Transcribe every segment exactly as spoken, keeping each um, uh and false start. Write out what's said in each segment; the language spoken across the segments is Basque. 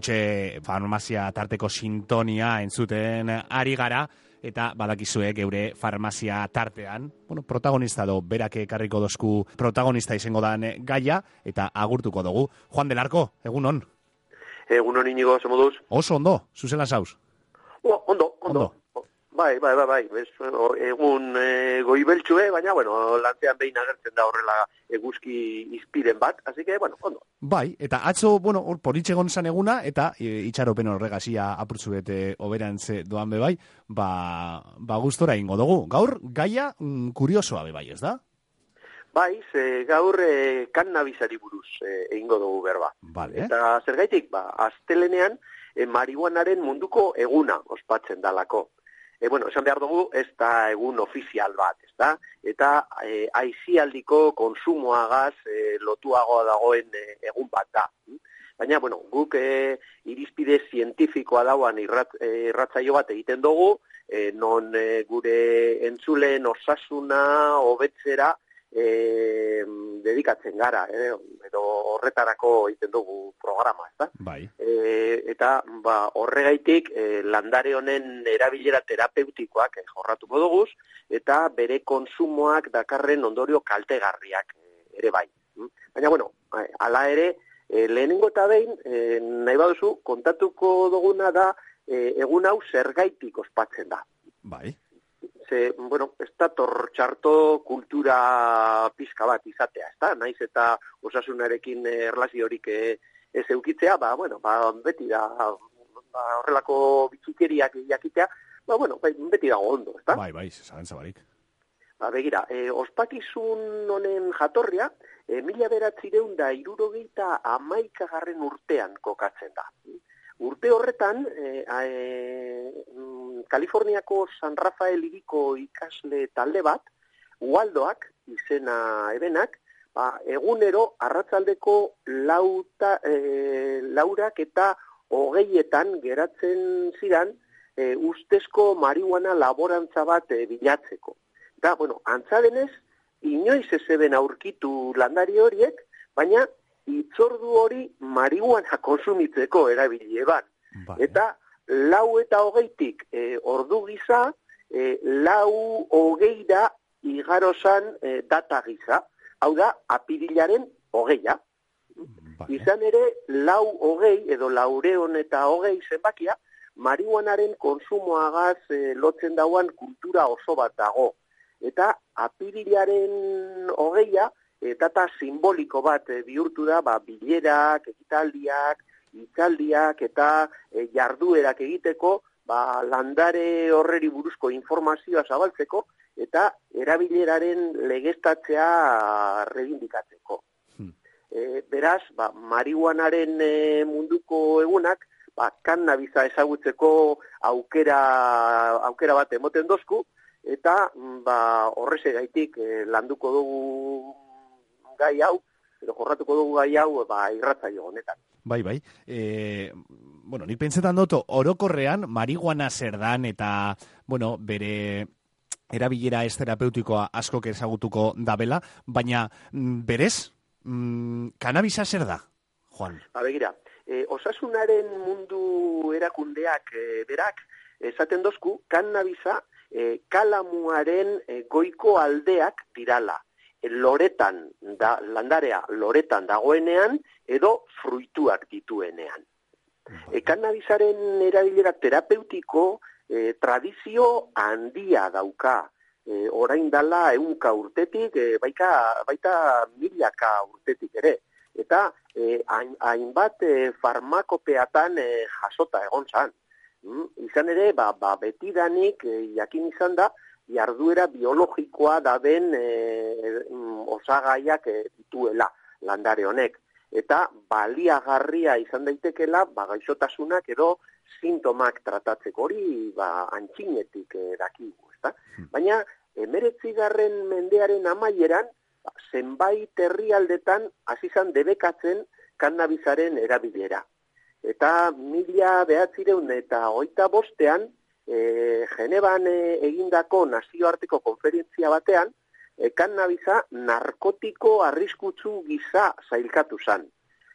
Hementxe farmazia tarteko sintonia entzuten ari gara, eta badakizue geure farmazia tartean, bueno, protagonista do, berak ekarriko dozku protagonista izango dan gaia, eta agurtuko dugu. Juan del Arco, egun on? Egun on inigo, zemoduz? Oso ondo, zuzela zauz? Oh, ondo, ondo. ondo. Bai, bai, bai, bai. Bez, egun e, goibeltxue, baina, bueno, lantzean behin agertzen da horrela eguzki izpiren bat, así que, bueno, ondo. Bai, eta atzo, bueno, hor politxegon zan eguna, eta e, itxaropen horregazia apurtzuet oberantze doan bebai, ba, ba gustora ingo dugu. Gaur, gaia mm, kuriosoa bebai, ez da? Bai, ze gaur e, kannabisari buruz e, egingo dugu berba. Vale. Eta zergaitik, ba, astelenean e, marihuanaren munduko eguna ospatzen dalako. E, bueno, esan behar dugu, ez da egun ofizial bat, ez da? Eta e, aizialdiko konsumoagaz e, lotuagoa dagoen e, egun bat da. Baina, bueno, guk e, irizpide zientifikoa dauan irrat, e, irratzaio bat egiten dugu, e, non e, gure entzulen osasuna, hobetzera, E, dedikatzen gara, eh? Edo horretarako egiten dugu programa, ez da? Bai. E, eta ba, horregaitik e, landare honen erabilera terapeutikoak eh, jorratuko duguz, eta bere konsumoak dakarren ondorio kaltegarriak eh, ere bai. Baina, bueno, hala ere, e, lehenengo eta behin, e, nahi baduzu, kontatuko duguna da, e, egun hau zergaitik ospatzen da. Bai. Ze, bueno, ez da tortxarto kultura pizka bat izatea, ez da? Naiz eta osasunarekin erlaziorik ez eukitzea, ba, bueno, ba, beti da, ba, horrelako bitxikeriak jakitea, ba, bueno, beti dago ondo, ez da? Bai, bai, zaren zabarik. Ba, begira, e, ospakizun honen jatorria, e, mila beratzireun da irurogeita amaikagarren urtean kokatzen da. Urte horretan, e, e, Kaliforniako San Rafael hiriko ikasle talde bat, Waldoak izena ebenak, ba, egunero arratsaldeko lauta, e, laurak eta hogeietan geratzen ziran e, ustezko marihuana laborantza bat e, bilatzeko. Eta, bueno, antza denez, inoiz ez eben aurkitu landari horiek, baina itzordu hori marihuana konsumitzeko erabili eban. Bai. Eta lau eta hogeitik e, ordu gisa, e, lau hogeira igarozan e, data gisa. Hau da, apirilaren hogeia. Bai. Izan ere, lau hogei edo laureon eta hogei zenbakia, marihuanaren konsumoagaz e, lotzen dauan kultura oso bat dago. Eta apirilaren hogeia, e, data simboliko bat e, bihurtu da, ba, bilerak, ekitaldiak, itzaldiak eta e, jarduerak egiteko, ba, landare horreri buruzko informazioa zabaltzeko eta erabileraren legeztatzea reivindikatzeko. Hmm. E, beraz, ba, marihuanaren e, munduko egunak, ba, kannabisa ezagutzeko aukera, aukera bat emoten dozku, eta ba, horrezegaitik e, landuko dugu gai hau, edo jorratuko dugu gai hau ba, irratzaio honetan. Bai, bai. E, bueno, nik pentsetan dut, orokorrean, marihuana zer dan eta, bueno, bere erabilera ez terapeutikoa askok ezagutuko dabela, baina berez, mm, kanabisa zer da, Juan? Ba, begira, e, osasunaren mundu erakundeak e, berak, esaten dozku, kannabisa e, kalamuaren e, goiko aldeak dirala. Loretan, da, landarea loretan dagoenean, edo fruituak dituenean. E, kannabisaren erabilera terapeutiko e, tradizio handia dauka. E, orain dala ehunka urtetik, e, baita, baita milaka urtetik ere. Eta e, hainbat e, farmakopeatan e, jasota egon zan. Mm, izan ere, ba, ba, betidanik e, jakin izan da, jarduera biologikoa da den e, osagaiak e, dituela landare honek. Eta baliagarria izan daitekela ba, gaixotasunak edo sintomak tratatzeko hori ba, antxinetik e, dakigu. Ezta? Baina hemeretzigarren mendearen amaieran ba, zenbait herrialdetan hasi izan debekatzen kannabisaren erabilera. Eta mila behatzireun eta hogeita bostean E, Genevan e, egindako nazioarteko konferentzia batean, e, kannabisa narkotiko arriskutsu gisa zailkatu zan.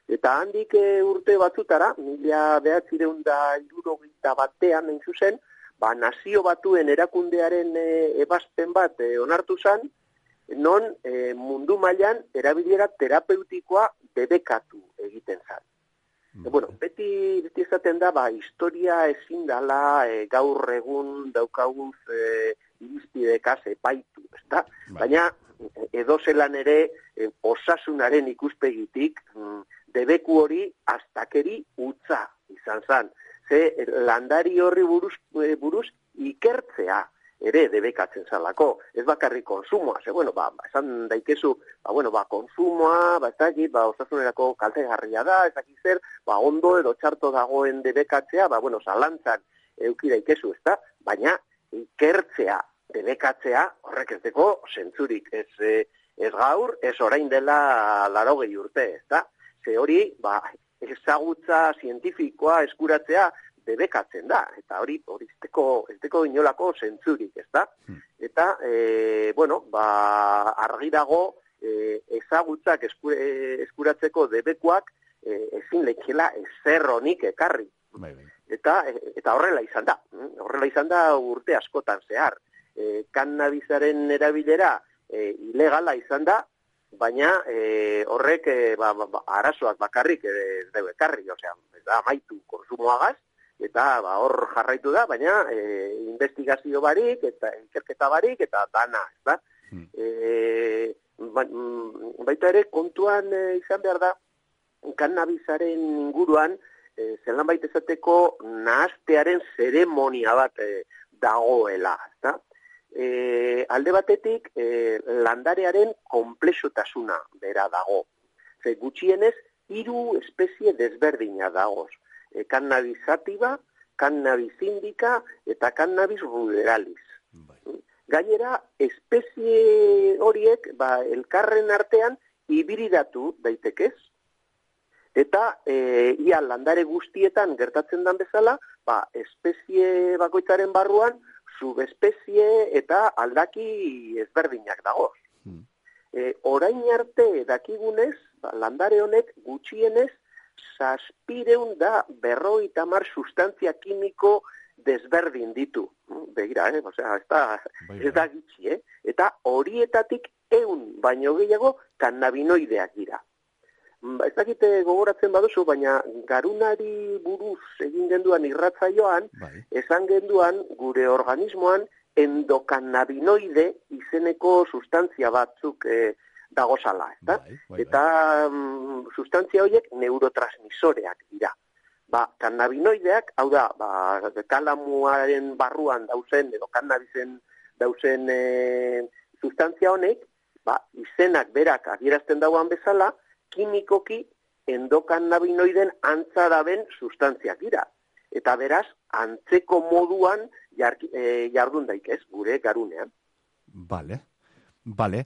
Eta handik e, urte batzutara, mila behatzireun da hirurogeita batean hain zuzen, ba, nazio batuen erakundearen e, ebazpen bat e, onartu zen, non e, mundu mailan erabilera terapeutikoa debekatu egiten zen. Mm. E, bueno, beti, beti esaten da, ba, historia ezin dala e, gaur egun daukaguz e, irizpidekaz epaitu, ezta? Baina edozelan ere e, osasunaren ikuspegitik mm, debeku hori astakeri utza izan zen. Ze landari horri buruz, e, buruz ikertzea ere debekatzen zalako. Ez bakarrik konsumoa, ze bueno, ba, esan daikezu, ba, bueno, ba, konsumoa, ba, ez dakit, ba, osasunerako kaltegarria da, ez dakit zer, ba, ondo edo txarto dagoen debekatzea, ba, bueno, zalantzan euki daikezu, ez da? Baina ikertzea, debekatzea, horrek ez deko zentzurik, ez, ez gaur, ez orain dela laurogei urte, ez da? Ze hori, ba, ezagutza zientifikoa eskuratzea debekatzen da, eta hori hori esteko, esteko inolako zentzurik, ez da? Hmm. Eta, e, bueno, ba, argi dago e, ezagutzak eskure, eskuratzeko debekuak e, ezin lekela ezer honik ekarri. Bai, bai. Eta, eta horrela izan da, horrela izan da urte askotan zehar. E, kannabisaren erabilera e, ilegala izan da, baina e, horrek e, ba, ba, arazoak bakarrik ez dugu ekarri, osea, ez da amaitu konsumoagaz, eta ba, hor jarraitu da, baina e, investigazio barik, eta ikerketa barik, eta dana, ez da? Hmm. E, ba, baita ere, kontuan e, izan behar da, kannabisaren inguruan, e, zelan baita esateko nahastearen zeremonia bat e, dagoela, ez da? E, alde batetik e, landarearen konplexutasuna bera dago. Ze gutxienez hiru espezie desberdina dagoz. E, cannabis sativa, cannabis indica eta cannabis ruderalis. Bai. Gainera, espezie horiek ba, elkarren artean hibridatu daitekez. Eta e, ia landare guztietan gertatzen den bezala, ba, espezie bakoitzaren barruan subespezie eta aldaki ezberdinak dagoz. Hmm. E, orain arte dakigunez, ba, landare honek gutxienez zazpireun da berrogeita hamar sustantzia kimiko desberdin ditu. Begira, eh? Osea, ez da, ez da gitxi, eh? Eta horietatik ehun baino gehiago kannabinoideak dira. Ez dakite gogoratzen baduzu, baina garunari buruz egin genduan irratzaioan, bai. Esan genduan gure organismoan endokannabinoide izeneko sustantzia batzuk eh, dagozala, eta? Bai, bai, bai. Eta um, sustantzia horiek neurotransmisoreak dira. Ba, kannabinoideak, hau da, ba, kalamuaren barruan dauzen, edo kannabisen dauzen eh, sustantzia honek, ba, izenak berak adierazten dauan bezala, kimikoki endokannabinoiden antza daben sustantziak dira. Eta beraz, antzeko moduan jar, e, jardun daikez, gure garunean. Bale, bale.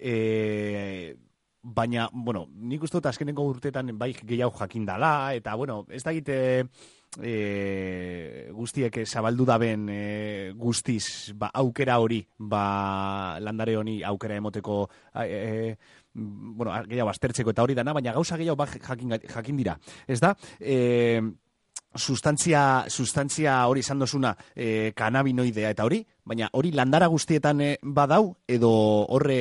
E, baina, bueno, nik uste dut azkeneko urteetan bai gehiago jakindala, eta, bueno, ez da egite e, guztiek zabaldu daben e, guztiz ba, aukera hori, ba, landare honi aukera emoteko e, bueno, gehiago aztertzeko eta hori dana, baina gauza gehiago ba, jakin, jakin dira. Ez da, e, sustantzia, sustantzia hori izan dozuna e, kanabinoidea eta hori, baina hori landara guztietan e, badau, edo horre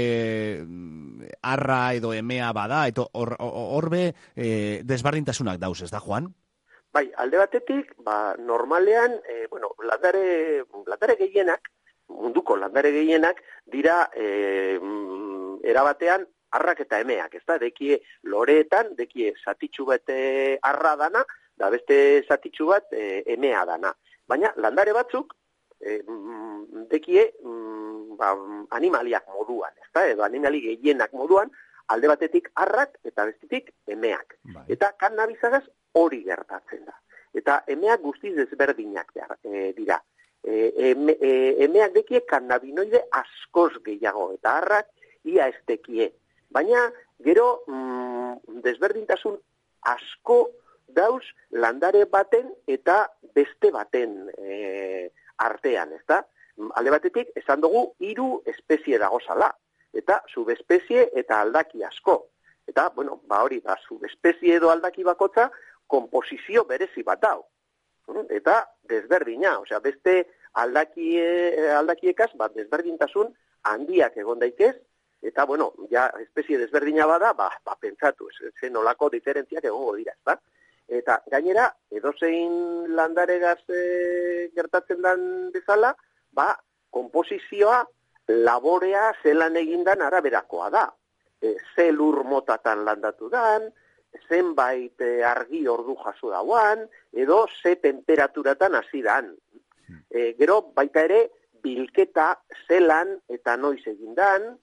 arra edo emea bada, eta horbe e, desbardintasunak dauz, ez da, Juan? Bai, alde batetik, ba, normalean, e, bueno, landare, landare gehienak, munduko landare gehienak, dira e, erabatean arrak eta emeak, ez da, dekie loreetan, dekie zatitxu bete arra dana, da beste zatitxu bat e, emea dana. Baina landare batzuk, e, dekie mm, ba, animaliak moduan, ez da, edo animali gehienak moduan, alde batetik arrak eta bestetik emeak. Bai. Eta kannabisagaz hori gertatzen da. Eta emeak guztiz desberdinak e, dira. E, eme, e, emeak dekie kannabinoide askoz gehiago, eta arrak ia ez dekie. Baina, gero, mm, desberdintasun asko dauz landare baten eta beste baten e, artean, ezta? Alde batetik, esan dugu, hiru espezie dagozala, eta subespezie eta aldaki asko. Eta, bueno, ba hori, ba, subespezie edo aldaki bakotza, komposizio berezi bat dau. Eta desberdina, osea, beste aldakie, aldakiekaz, ba, desberdintasun handiak egon daitez, eta, bueno, ja, espezie desberdina bada, ba, ba pentsatu, zen nolako diferentziak egongo dira, ezta? Eta gainera, edozein landaregaz e, gertatzen den bezala, ba, komposizioa, laborea zelan egindan araberakoa da. E, ze lur motatan landatu dan, zenbait e, argi ordu jaso dauan, edo ze temperaturatan hasi dan. E, gero, baita ere, bilketa zelan eta noiz egindan,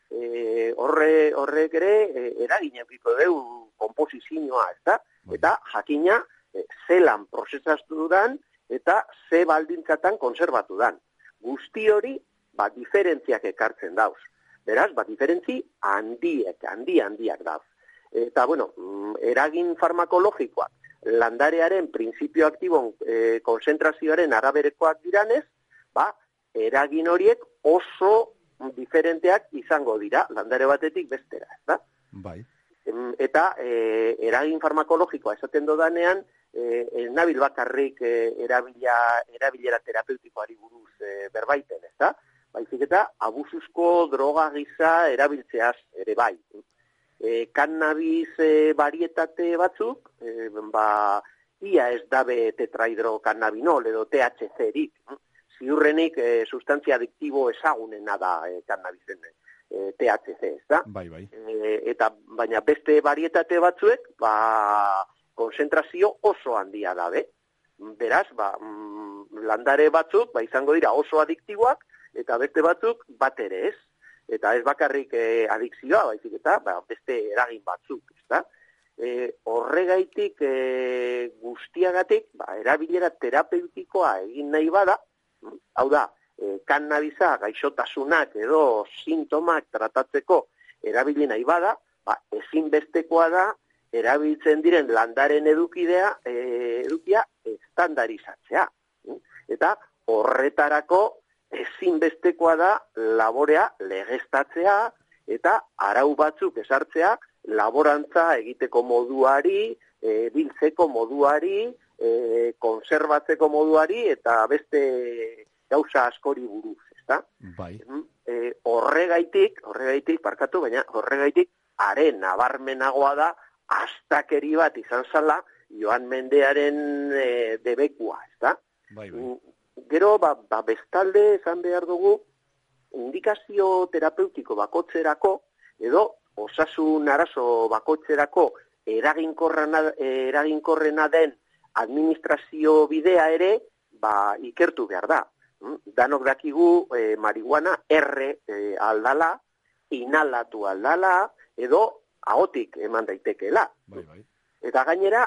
e, horre, horrek ere, e, eragin edukiko deu komposizioa, ezta? Eta jakina e, zelan prozesatu dan eta ze baldintzatan konserbatu dan. Guzti hori, ba, diferentziak ekartzen dauz. Beraz, ba, diferentzi handiek, handi handiak dauz. Eta, bueno, eragin farmakologikoak, landarearen printzipio aktibon e, konzentrazioaren araberekoak diranez, ba, eragin horiek oso diferenteak izango dira, landare batetik bestera, ezta? Bai. Eta e, eragin farmakologikoa esaten dodanean, e, ez nabil bakarrik e, erabila, erabilera terapeutikoari buruz e, berbaiten, ezta? Baizik eta abusuzko droga gisa erabiltzeaz ere bai. E, cannabis e, varietate batzuk, e, ba, ia ez dabe tetrahidrocannabinol edo T H C-rik. Ziurrenik e, sustantzia adiktibo ezagunena da e, cannabisen e, T H C, ez da? Bai, bai. E, eta baina beste varietate batzuek, ba, konzentrazio oso handia dabe. Beraz, ba, landare batzuk, ba, izango dira oso adiktiboak, eta beste batzuk bat ere ez. Eta ez bakarrik e, adikzioa, baizik eta ba, beste eragin batzuk, ezta? E, horregaitik e, guztiagatik, ba, erabilera terapeutikoa egin nahi bada, hau da, e, kannabisa gaixotasunak edo sintomak tratatzeko erabili nahi bada, ba, ezinbestekoa da erabiltzen diren landaren edukidea, e, edukia estandarizatzea. Eta horretarako ezinbestekoa da laborea legeztatzea eta arau batzuk esartzea laborantza egiteko moduari, e, biltzeko moduari, e, konserbatzeko moduari eta beste gauza askori buruz, ezta? Bai. E, horregaitik, horregaitik parkatu, baina horregaitik haren nabarmenagoa da astakeri bat izan zala Joan Mendearen e, debekua, ezta? Bai, bai. Gero, ba, ba bestalde esan behar dugu, indikazio terapeutiko bakotzerako, edo osasun arazo bakotzerako eraginkorrena, eraginkorrena den administrazio bidea ere, ba, ikertu behar da. Danok dakigu e, marihuana erre e, aldala, inhalatu aldala, edo ahotik eman daitekeela. Bai, bai. Eta gainera,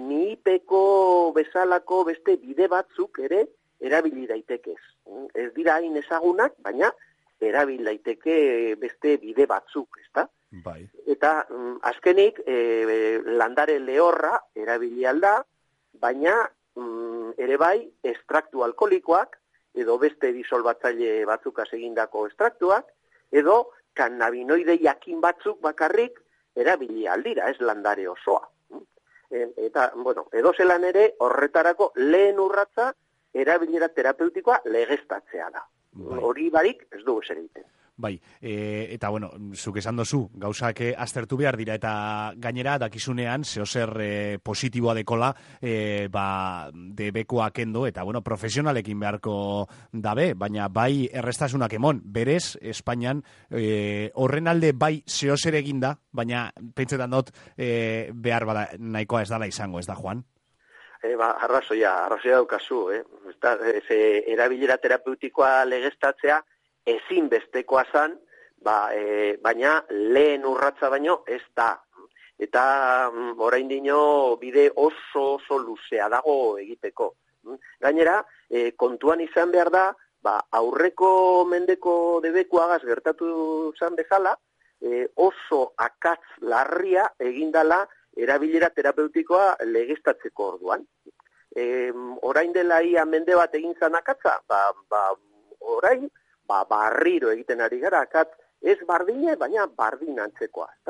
nipeko bezalako beste bide batzuk ere, erabili daitekez. Ez dira hain ezagunak, baina erabil daiteke beste bide batzuk, ezta? Bai. Eta mm, azkenik e, landare lehorra erabili alda, baina mm, ere bai estraktu alkoholikoak edo beste disolbatzaile batzukaz egindako estraktuak edo kannabinoide jakin batzuk bakarrik erabili aldira, ez landare osoa. E, eta, bueno, edo zelan ere horretarako lehen urratza erabilera terapeutikoa legeztatzea da. Bai. Hori barik ez dugu zer egiten. Bai, e, eta bueno, zuk esan dozu, gauzak aztertu behar dira, eta gainera dakizunean, zehozer e, positiboa dekola, e, ba, debekoa kendo, eta bueno, profesionalekin beharko dabe, baina bai errestasunak emon, berez, Espainian, e, horren alde bai zehozer eginda, baina pentsetan dut e, behar bada nahikoa ez dala izango, ez da, Juan? E, ba, arrazoia, arrazoia daukazu, eh? Eta, e, erabilera terapeutikoa legeztatzea, ezin bestekoa zan, ba, e, baina lehen urratza baino ez da. Eta mm, orain dino bide oso oso luzea dago egiteko. Gainera, e, kontuan izan behar da, ba, aurreko mendeko debekuagaz gertatu zan bezala, e, oso akatz larria egindala erabilera terapeutikoa legeztatzeko orduan. E, orain dela ia mende bat egin zan akatza, ba, ba, orain, ba, barriro egiten ari gara, akatz ez bardine, baina bardin antzekoa. Eta,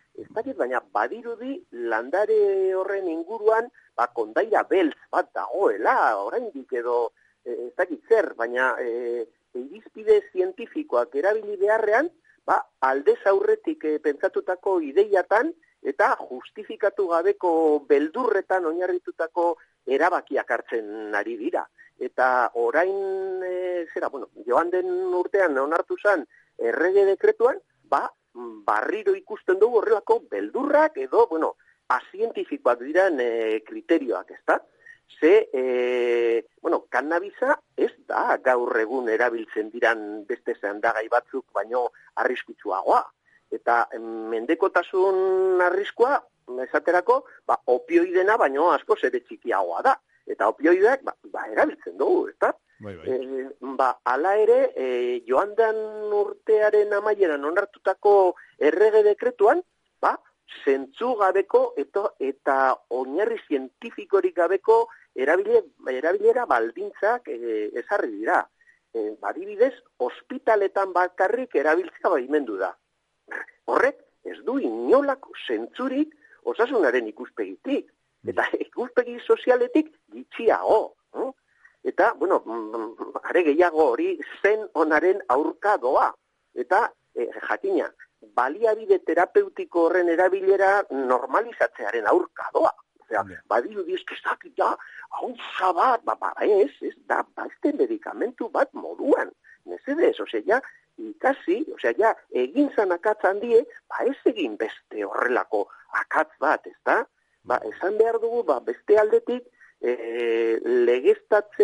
Ez dakit, baina badirudi landare horren inguruan, ba, kondaira beltz bat dagoela, oraindik edo, ez dakit zer, baina e, irizpide zientifikoak erabili beharrean, ba, aldez aurretik e, pentsatutako ideiatan eta justifikatu gabeko beldurretan oinarritutako erabakiak hartzen ari dira. Eta orain, e, zera, bueno, joan den urtean onartu zen errege dekretuan, ba, barriro ikusten dugu horrelako beldurrak edo, bueno, azientifikoak diren e, kriterioak, ez da? Ze, e, bueno, kannabisa ez da gaur egun erabiltzen diran beste zendagai batzuk baino arriskutsuagoa. Eta mendekotasun arriskua, esaterako, ba, opioidena baino asko ere txikiagoa da. Eta opioideak, ba, ba erabiltzen dugu, ez da? Bai, bai. E, ba, ala ere, e, joan den urtearen amaieran onartutako errege dekretuan, ba, zentzu gabeko eta, eta oinarri zientifikorik gabeko erabile, erabilera baldintzak e, ezarri dira. E, badibidez, ospitaletan bakarrik erabiltzea baimendu da. Horrek ez du inolako zentzurik osasunaren ikuspegitik. Eta ikuspegi sozialetik gitxiago. No? Eta, bueno, are gehiago hori zen onaren aurka doa. Eta, e, jakina, baliabide terapeutiko horren erabilera normalizatzearen aurka doa. Osea, badiru dizkezak, ja, hauza bat, ba, ba, ez, ez, da, ba, este medikamentu bat moduan. Mesedez, osea, ja, ikasi, osea, ja, egin zan akatz handie, ba, ez egin beste horrelako akatz bat, ez da? Ba, esan behar dugu, ba, beste aldetik, e, legeztatze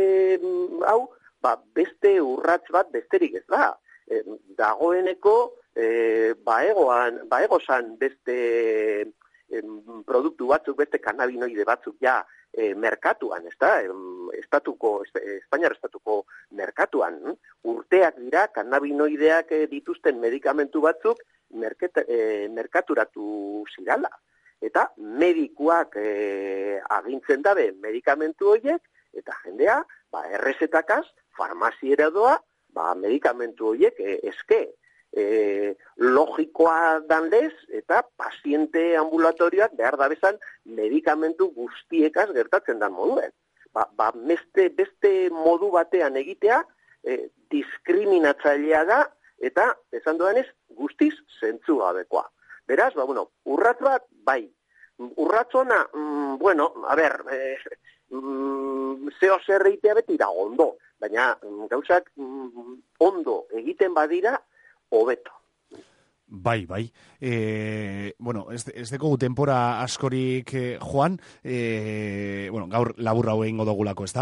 hau, ba, beste urrats bat besterik ez da. E, dagoeneko, e, ba, egoan, ba, egozan beste e, produktu batzuk, beste kannabinoide batzuk ja e, merkatuan, ez da? E, estatuko, Espainiar estatuko merkatuan. Hm? Urteak dira, kannabinoideak e, dituzten medikamentu batzuk merket, e, merkaturatu zirala. Eta medikuak e, agintzen dabe medikamentu horiek, eta jendea, ba, errezetakaz, farmaziera doa, ba, medikamentu horiek e, eske. E, logikoa dan lez, eta paziente ambulatorioak behar da bezan medikamentu guztiekaz gertatzen dan moduen. Ba, ba beste, beste modu batean egitea, e, diskriminatzailea da, eta, esan doanez, guztiz zentzu gabekoa. Beraz, ba, bueno, urratz bat, bai. Urratz ona, mm, bueno, a ber, eh, mm, zeo zer eitea beti da ondo, baina mm, gauzak mm, ondo egiten badira, hobeto. Bai, bai. E, bueno, ez, ez deko tempora askorik eh, joan, e, bueno, gaur laburra hau egingo dogulako, ez da?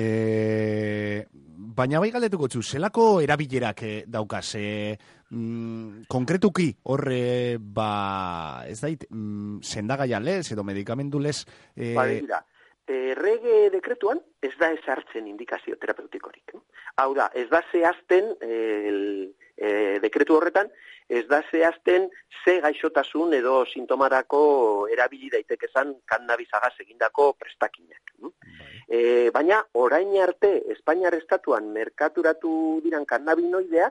E, baina bai galdetuko txu, zelako erabilerak eh, daukaz? E, mm, konkretuki horre, ba, ez dait, mm, sendagaia lez edo medikamendu lez? E... Ba, dira, errege dekretuan ez da ezartzen indikazio terapeutikorik. Hau da, ez da zehazten el, e, dekretu horretan, ez da zehazten ze gaixotasun edo sintomarako erabili daitekezan kannabisagaz egindako prestakinak. E, baina, orain arte, Espainiar estatuan merkaturatu diran kannabinoideak,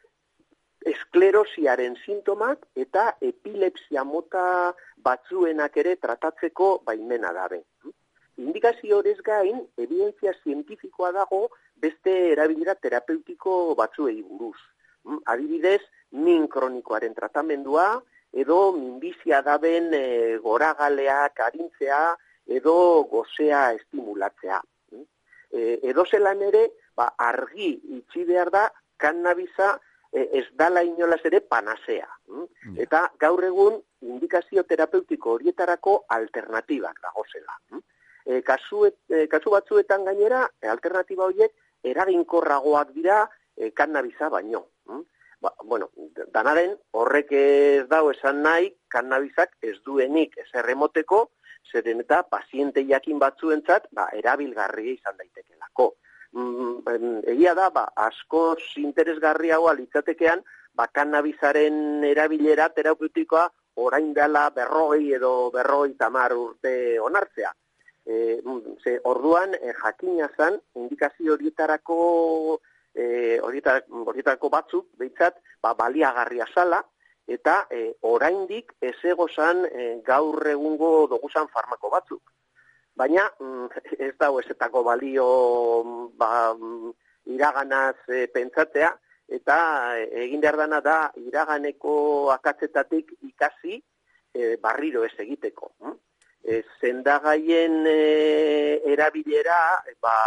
esklerosiaren sintomak eta epilepsia mota batzuenak ere tratatzeko baimena dabe. Indikazio horrez gain, evidentzia zientifikoa dago beste erabilera terapeutiko batzuei buruz. Adibidez, min kronikoaren tratamendua, edo minbizia daben e, goragaleak arintzea, edo gozea estimulatzea. E, edo zelan ere, ba, argi itxi behar da, kannabisa e, ez dala inolaz ere panasea. Mm. Eta gaur egun indikazio terapeutiko horietarako alternatibak dagozela. E, kasu, e, kasu batzuetan gainera, e, alternatiba horiek eraginkorragoak dira e, kannabisa baino. Mm? Ba, bueno, danaren horrek ez dau esan nahi, kannabisak ez duenik ez erremoteko, zeren eta paziente jakin batzuentzat, ba, erabilgarria izan daitekelako. Mm, egia da, ba, askoz interesgarriagoa litzatekean, ba, kannabisaren erabilera terapeutikoa orain dela berrogei edo berrogei tamar urte onartzea. E, ze, orduan, e, jakina zan, indikazio horietarako... E, horietarako batzuk, behintzat, ba, baliagarria zala, eta e, oraindik ez egozan e, gaur egungo doguzan farmako batzuk. Baina ez dago ezetako balio ba, iraganaz e, pentsatzea, eta egin behar dana da iraganeko akatzetatik ikasi e, barriro ez egiteko. E, zendagaien e, erabilera ba,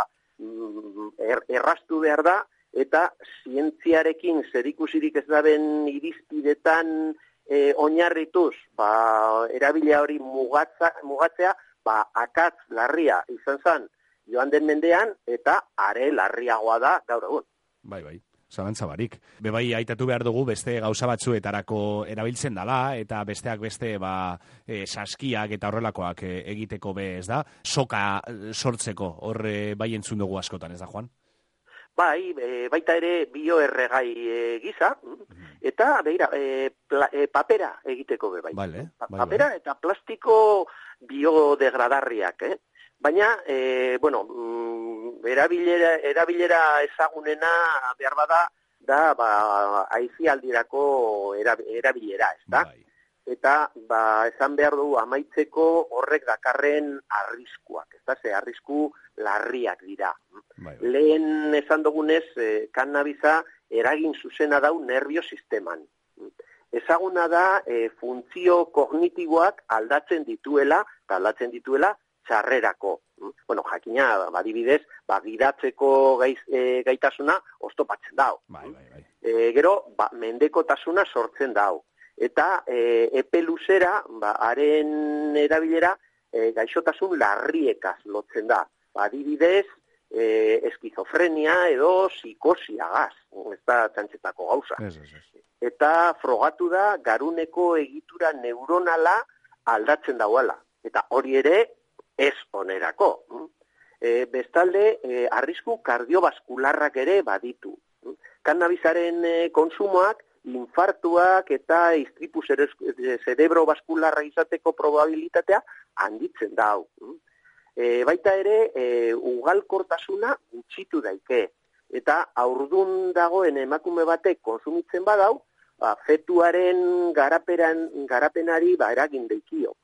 er, erraztu behar da, eta zientziarekin zerikusirik ez daben irizpidetan e, oinarrituz ba, erabilea hori mugatza, mugatzea, ba, akatz larria izan zen joan den mendean, eta are larriagoa da gaur egun. Bai, bai, zalantza barik. Bebai, aitatu behar dugu beste gauza batzuetarako erabiltzen dala, eta besteak beste ba, e, saskiak eta horrelakoak e, egiteko be ez da, soka sortzeko horre bai entzun dugu askotan, ez da, Juan? Bai, e, baita ere bioerregai e, giza, eta beira, e, pla, e, papera egiteko be bai. Vale, bai, papera bai. Eta plastiko biodegradarriak, eh? Baina, e, bueno, erabilera, erabilera ezagunena behar bada, da, ba, aizialdirako erabilera, ez da? Bai. Eta, ba, esan behar du amaitzeko horrek dakarren arriskuak, ez da? Ze arrisku larriak dira. Bai, bai. Lehen esan dugunez, eh, kannabiza eragin zuzena dau nervio sisteman. Ezaguna da e, funtzio kognitiboak aldatzen dituela, eta aldatzen dituela txarrerako. Bueno, jakina, badibidez, ba, gidatzeko gaiz, e, gaitasuna oztopatzen dau. Bai, bai, bai. E, gero, ba, mendekotasuna sortzen dau. Eta e, epe luzera, ba, haren erabilera, e, gaixotasun larriekaz lotzen da. Badibidez, e, eskizofrenia edo psikosiagaz. Ez da txantxetako gauza. Ez, ez, ez. Eta frogatu da garuneko egitura neuronala aldatzen dauala. Eta hori ere ez onerako. E, bestalde, e, arrisku kardiobaskularrak ere baditu. Kannabisaren e, konsumoak, infartuak eta istripu zerebrovaskularra izateko probabilitatea handitzen dau. E, baita ere, e, ugalkortasuna gutxitu daike. Eta aurdun dagoen emakume batek konsumitzen badau, ba, fetuaren garaperan, garapenari ba, eragin deikio.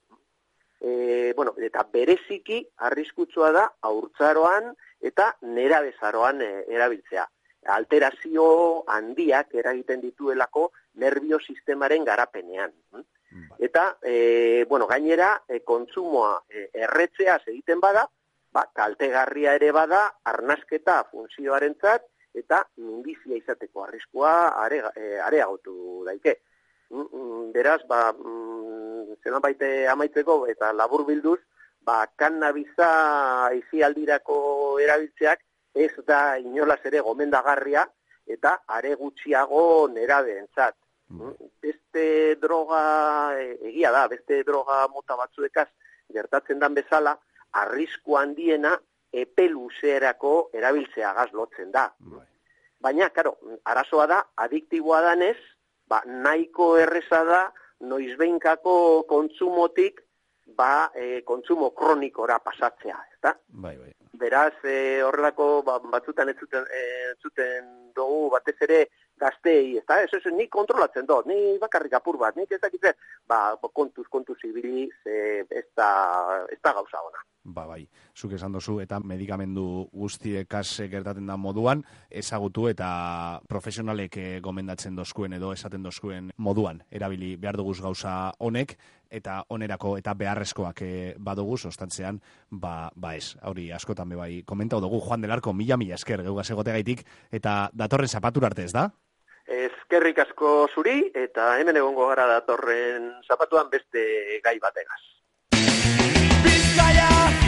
E, bueno, eta bereziki arriskutsua da haurtzaroan eta nerabezaroan e, erabiltzea. Alterazio handiak eragiten dituelako nervio sistemaren garapenean. Eta, e, bueno, gainera, e, kontsumoa e, erretzeaz egiten bada, ba, kaltegarria ere bada, arnasketa funtzioarentzat, eta minbizia izateko arriskua are, e, areagotu daike. Beraz, ba, zelan baite amaitzeko, eta labur bilduz, ba, kannabiza aizialdirako erabiltzeak ez da inolaz ere gomendagarria, eta are gutxiago nerabeentzat. Mm. Beste droga, egia da, beste droga mota batzuekaz gertatzen dan bezala, arrisku handiena epe luzerako erabiltzeagaz lotzen da. Bai. Baina, karo, arazoa da, adiktiboa danez, ba, nahiko erreza da, noizbeinkako kontsumotik, ba, e, kontsumo kronikora pasatzea, ezta? Bai, bai. Beraz, e, horrelako ba, batzutan ez zuten, e, zuten dugu batez ere gaztei, ezta? Ez ez, nik kontrolatzen dut, ni bakarrik apur bat, nik ez dakitzen, ba, kontuz, kontuz ibili, ez da, ez da gauza ona. Ba, bai, zuk esan dozu, eta medikamendu guztiekaz gertatzen da moduan, ezagutu eta profesionalek gomendatzen dozkuen edo esaten dozkuen moduan, erabili behar duguz gauza honek, eta onerako eta beharrezkoak baduguz, ostantzean, ba, ba ez, hori askotan bebai komentau dugu, Juan del Arco, mila mila esker, geugaz egotegaitik, eta datorren zapatur arte, ez da? Eskerrik asko zuri, eta hemen egongo gara datorren zapatuan beste gai bategaz. Bizkaia!